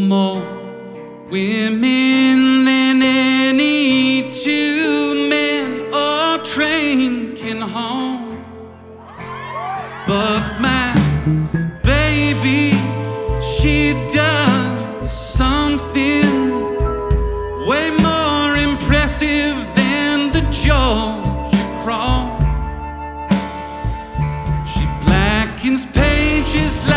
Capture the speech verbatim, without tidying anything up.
more women than any two men or train can haul. But my baby, she does something way more impressive than the Georgia crawl. She blackens pages like